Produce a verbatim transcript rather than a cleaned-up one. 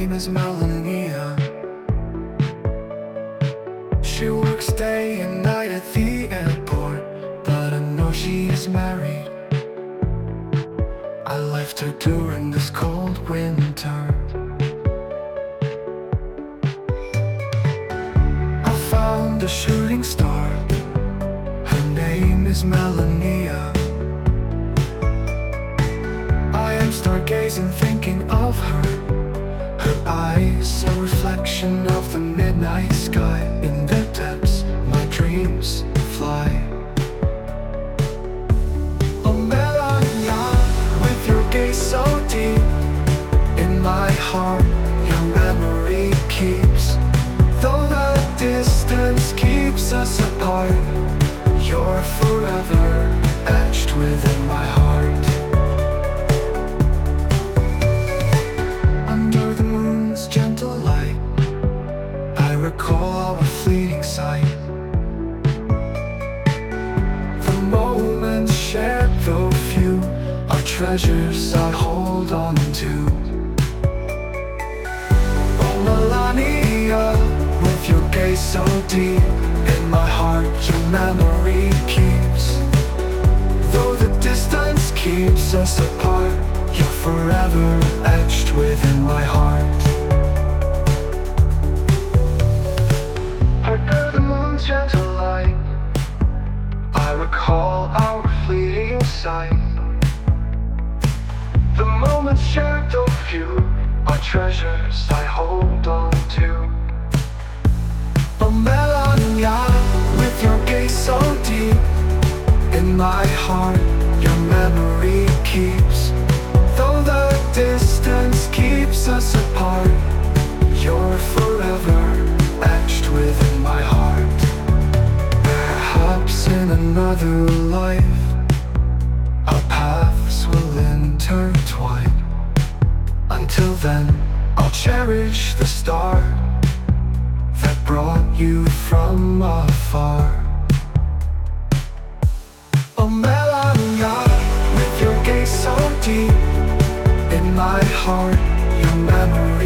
name is Melania. She works day and night at the airport, but I know she is married. I left her during this cold winter. I found a shooting star. Her name is Melania. I am stargazing thinking of her. Her eyes, a reflection of the midnight sky. In their depths, my dreams fly. Oh Melania, with your gaze so deep, in my heart your memory keeps. Though the distance keeps us apart, you're forever etched within my heart. Under the moon's gentle light, I recall our fleeting sight. The moments shared, though few, are treasures I hold on to. Oh Melania, with your gaze so deep, in my heart your memory keeps. Though the distance keeps us apart, you're forever etched within my heart. Under the moon's gentle light, I recall our fleeting sight. The moments shared, though few, are treasures I hold on to. Oh Melania, with your gaze so deep, in my heart your memory keeps. Though the distance keeps us apart, you're forever etched within my heart. Perhaps in another life, our paths will intertwine. Until then, I'll cherish the star that brought you from afar. Oh Melania, with your gaze so deep, in my heart your memory